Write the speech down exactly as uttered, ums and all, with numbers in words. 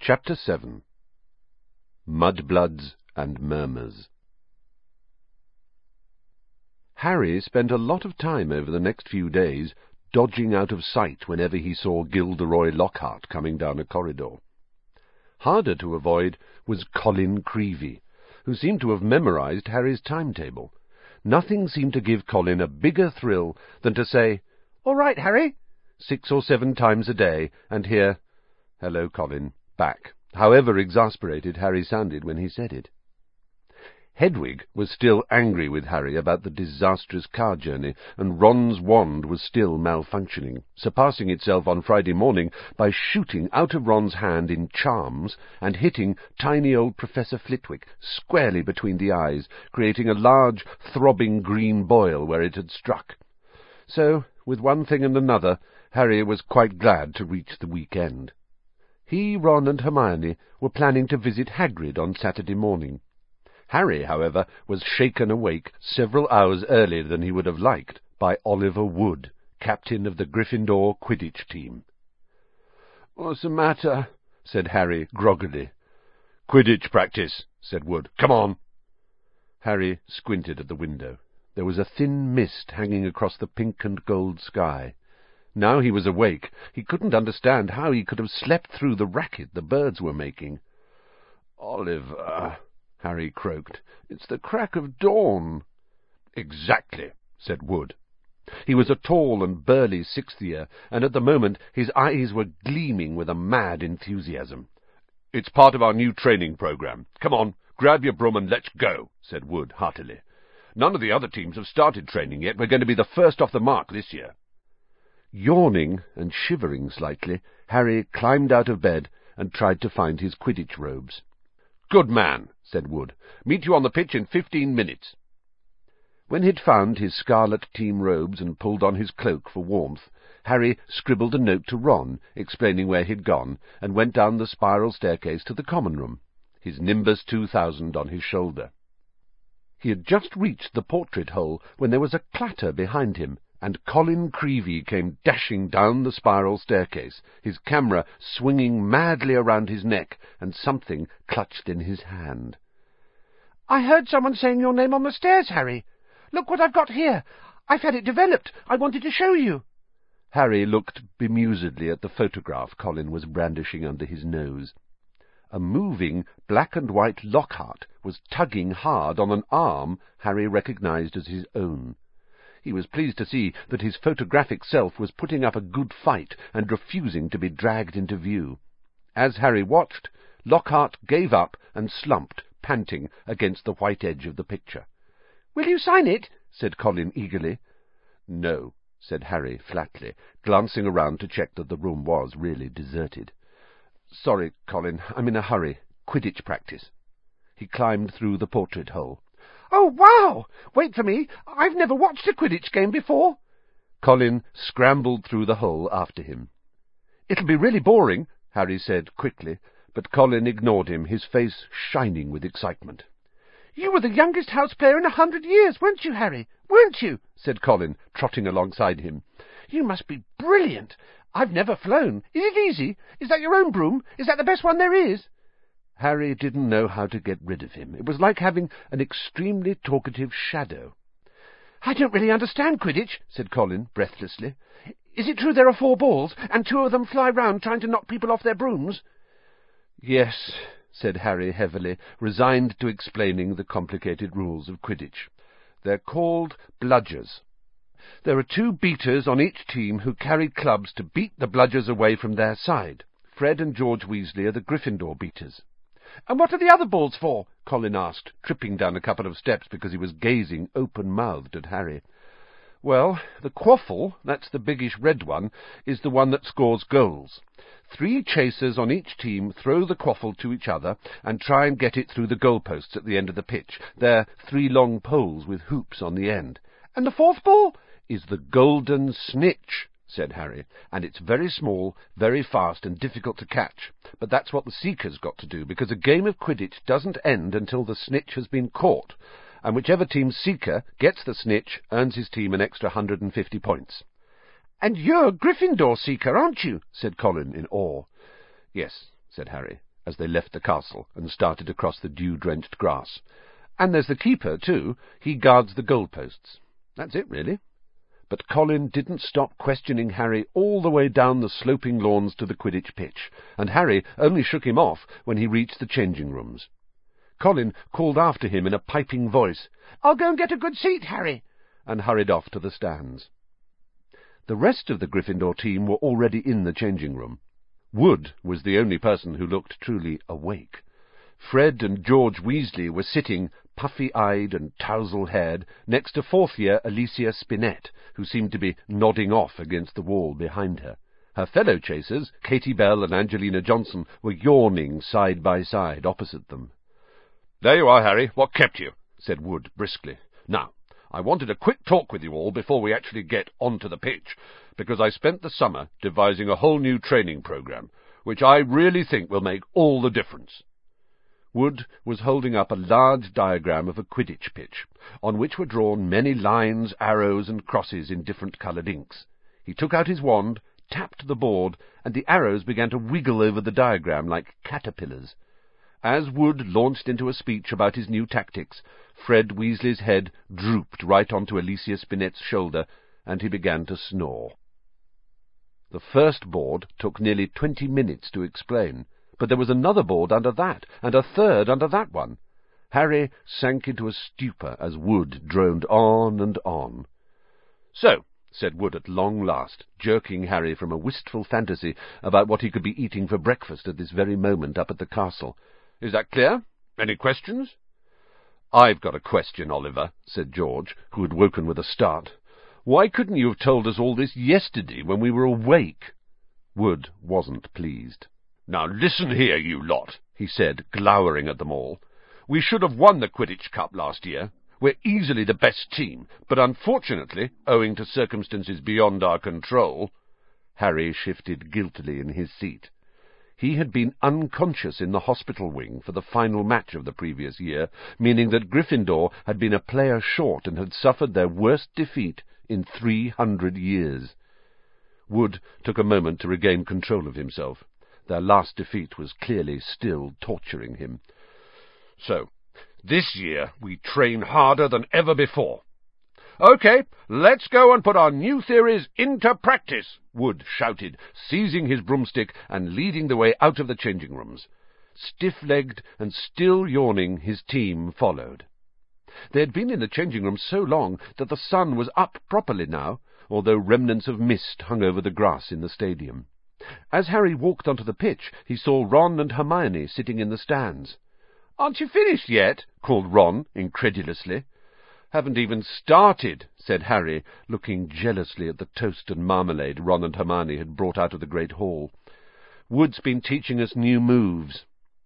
Chapter seven. Mudbloods and Murmurs. Harry spent a lot of time over the next few days dodging out of sight whenever he saw Gilderoy Lockhart coming down a corridor. Harder to avoid was Colin Creevey, who seemed to have memorized Harry's timetable. Nothing seemed to give Colin a bigger thrill than to say, "All right, Harry," six or seven times a day, and hear, "Hello, Colin," back, however exasperated Harry sounded when he said it. Hedwig was still angry with Harry about the disastrous car journey, and Ron's wand was still malfunctioning, surpassing itself on Friday morning by shooting out of Ron's hand in charms and hitting tiny old Professor Flitwick squarely between the eyes, creating a large, throbbing green boil where it had struck. So, with one thing and another, Harry was quite glad to reach the weekend. He, Ron, and Hermione were planning to visit Hagrid on Saturday morning. Harry, however, was shaken awake several hours earlier than he would have liked by Oliver Wood, captain of the Gryffindor Quidditch team. "What's the matter?" said Harry groggily. "Quidditch practice," said Wood. "Come on." Harry squinted at the window. There was a thin mist hanging across the pink and gold sky. Now he was awake, he couldn't understand how he could have slept through the racket the birds were making. "Oliver," Harry croaked, "it's the crack of dawn." "Exactly," said Wood. He was a tall and burly sixth year, and at the moment his eyes were gleaming with a mad enthusiasm. "It's part of our new training program. Come on, grab your broom and let's go," said Wood heartily. "None of the other teams have started training yet. We're going to be the first off the mark this year." Yawning and shivering slightly, Harry climbed out of bed and tried to find his Quidditch robes. "Good man," said Wood. "Meet you on the pitch in fifteen minutes." When he'd found his scarlet team robes and pulled on his cloak for warmth, Harry scribbled a note to Ron, explaining where he'd gone, and went down the spiral staircase to the common room, his Nimbus two thousand on his shoulder. He had just reached the portrait hole when there was a clatter behind him, and Colin Creevey came dashing down the spiral staircase, his camera swinging madly around his neck, and something clutched in his hand. "I heard someone saying your name on the stairs, Harry. Look what I've got here. I've had it developed. I wanted to show you." Harry looked bemusedly at the photograph Colin was brandishing under his nose. A moving black-and-white Lockhart was tugging hard on an arm Harry recognized as his own. He was pleased to see that his photographic self was putting up a good fight and refusing to be dragged into view. As Harry watched, Lockhart gave up and slumped, panting, against the white edge of the picture. "Will you sign it?" said Colin eagerly. "No," said Harry flatly, glancing around to check that the room was really deserted. "Sorry, Colin, I'm in a hurry. Quidditch practice." He climbed through the portrait hole. "Oh, wow! Wait for me. I've never watched a Quidditch game before." Colin scrambled through the hole after him. "It'll be really boring," Harry said quickly, but Colin ignored him, his face shining with excitement. "You were the youngest house player in a hundred years, weren't you, Harry? Weren't you?" said Colin, trotting alongside him. "You must be brilliant. I've never flown. Is it easy? Is that your own broom? Is that the best one there is?" Harry didn't know how to get rid of him. It was like having an extremely talkative shadow. "I don't really understand Quidditch," said Colin breathlessly. "Is it true there are four balls, and two of them fly round trying to knock people off their brooms?" "Yes," said Harry heavily, resigned to explaining the complicated rules of Quidditch. "They're called bludgers. There are two beaters on each team who carry clubs to beat the bludgers away from their side. Fred and George Weasley are the Gryffindor beaters." "And what are the other balls for?" Colin asked, tripping down a couple of steps because he was gazing open-mouthed at Harry. "Well, the quaffle, that's the biggish red one, is the one that scores goals. Three chasers on each team throw the quaffle to each other and try and get it through the goalposts at the end of the pitch. They're three long poles with hoops on the end." "And the fourth ball?" "Is the golden snitch," said Harry, "and it's very small, very fast, and difficult to catch. But that's what the Seeker's got to do, because a game of Quidditch doesn't end until the snitch has been caught, and whichever team's Seeker gets the snitch earns his team an extra one hundred and fifty points. "And you're Gryffindor Seeker, aren't you?" said Colin in awe. "Yes," said Harry. as they left the castle and started across the dew-drenched grass. "And there's the keeper, too. He guards the goalposts. That's it, really." But Colin didn't stop questioning Harry all the way down the sloping lawns to the Quidditch pitch, and Harry only shook him off when he reached the changing rooms. Colin called after him in a piping voice, "I'll go and get a good seat, Harry," and hurried off to the stands. The rest of the Gryffindor team were already in the changing room. Wood was the only person who looked truly awake. Fred and George Weasley were sitting, puffy-eyed and tousle-haired, next to fourth-year Alicia Spinnet, who seemed to be nodding off against the wall behind her. Her fellow chasers, Katie Bell and Angelina Johnson, were yawning side by side opposite them. "There you are, Harry. What kept you?" said Wood briskly. "Now, I wanted a quick talk with you all before we actually get onto the pitch, because I spent the summer devising a whole new training program, which I really think will make all the difference." Wood was holding up a large diagram of a Quidditch pitch, on which were drawn many lines, arrows, and crosses in different-coloured inks. He took out his wand, tapped the board, and the arrows began to wiggle over the diagram like caterpillars. As Wood launched into a speech about his new tactics, Fred Weasley's head drooped right onto Alicia Spinet's shoulder, and he began to snore. The first board took nearly twenty minutes to explain, but there was another board under that, and a third under that one. Harry sank into a stupor as Wood droned on and on. "So," said Wood at long last, jerking Harry from a wistful fantasy about what he could be eating for breakfast at this very moment up at the castle, "is that clear? Any questions?" "I've got a question, Oliver," said George, who had woken with a start. "Why couldn't you have told us all this yesterday when we were awake?" Wood wasn't pleased. "Now listen here, you lot," he said, glowering at them all. "We should have won the Quidditch Cup last year. We're easily the best team, but unfortunately, owing to circumstances beyond our control—" Harry shifted guiltily in his seat. He had been unconscious in the hospital wing for the final match of the previous year, meaning that Gryffindor had been a player short and had suffered their worst defeat in three hundred years. Wood took a moment to regain control of himself. Their last defeat was clearly still torturing him. "So, this year we train harder than ever before." "OK, let's go and put our new theories into practice," Wood shouted, seizing his broomstick and leading the way out of the changing rooms. Stiff-legged and still yawning, his team followed. They had been in the changing room so long that the sun was up properly now, although remnants of mist hung over the grass in the stadium. As Harry walked onto the pitch, he saw Ron and Hermione sitting in the stands. "Aren't you finished yet?" called Ron incredulously. "Haven't even started," said Harry, looking jealously at the toast and marmalade Ron and Hermione had brought out of the great hall. "Wood's been teaching us new moves.